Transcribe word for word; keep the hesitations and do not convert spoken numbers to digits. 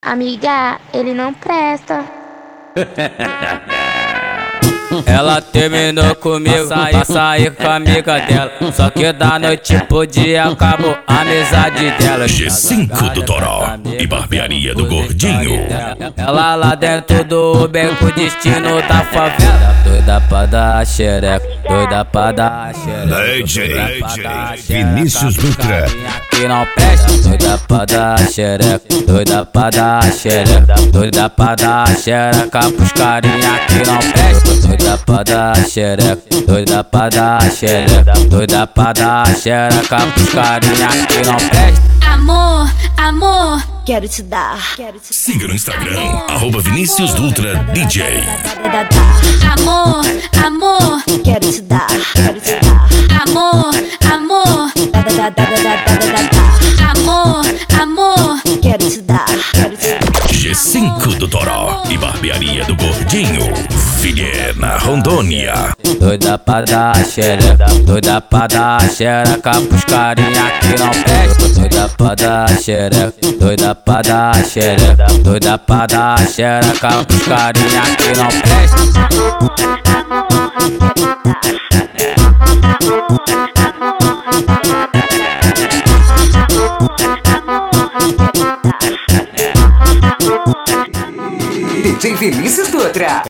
Amiga, ele não presta. Ela terminou comigo pra sair com a amiga dela. Só que da noite pro dia acabou a amizade dela. G cinco do Toró e barbearia do Gordinho. Ela lá dentro do Uber com o destino da favela. Doida pra dar xereca, doida pra dar xereca. D J Vinícius Dutra. Que não presta, doida pra dar xereca, doida pra dar xereca, doida pra dar xereca pros carinha que não presta. Doida pra dar xereca, doida pra dar xereca, doida pra dar xereca pros carinha que não presta. Amor, amor, quero te dar, quero te dar. Siga no Instagram, arroba Vinícius Dutra D J. Amor, amor, quero te dar, quero te dar. Amor, amor, amor, amor, quero te dar, quero te dar. G cinco do Toró e barbearia do Gordinho. Figueira, na Rondônia. Doida pra dar xereca, doida pra dar xereca pros carinha que não presta. Doida pra dar xereca, doida pra dar xereca, doida pra dar xereca pros carinha que não presta. D J Vinícius Dutra.